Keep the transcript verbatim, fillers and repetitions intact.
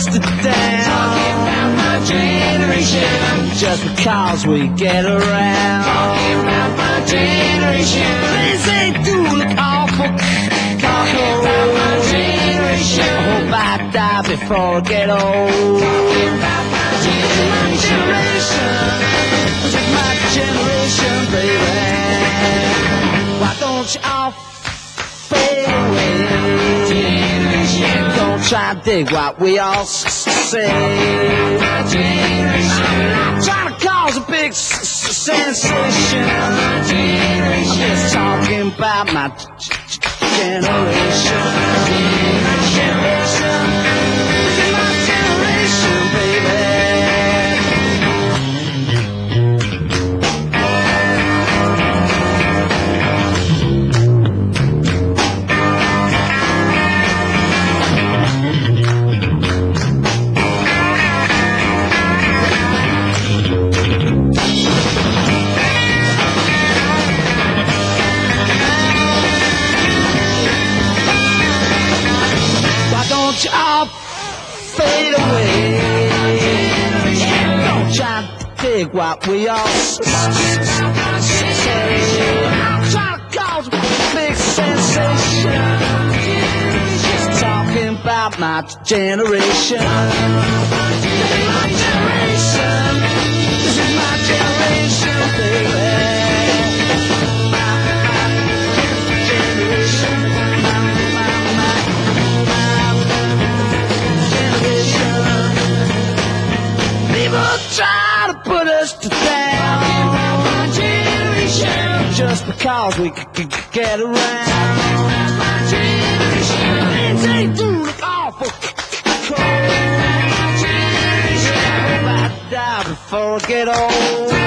us down. Talking about my generation. Just because we get around. Talking about my generation. Things they do look awful. Talking about my generation. I hope I die before I get old. Talking about my generation. This is my generation, baby. Why don't you all fade away? Generation. Don't try to dig what we all say. My generation. I'm not trying to cause a big s- s- sensation. My I'm generation. just talking about my g- g- generation. My generation. This is my generation, baby. Don't you all fade away? Don't try to dig what we all say. I'm trying to cause a big sensation. Just talking about my generation. This is my generation. This is my generation, baby. My, my generation. My, my, my. People try to put us down. My generation. Just because we c- c- get around. My generation. Things they do look awful cold. My generation. I hope I die before I get old.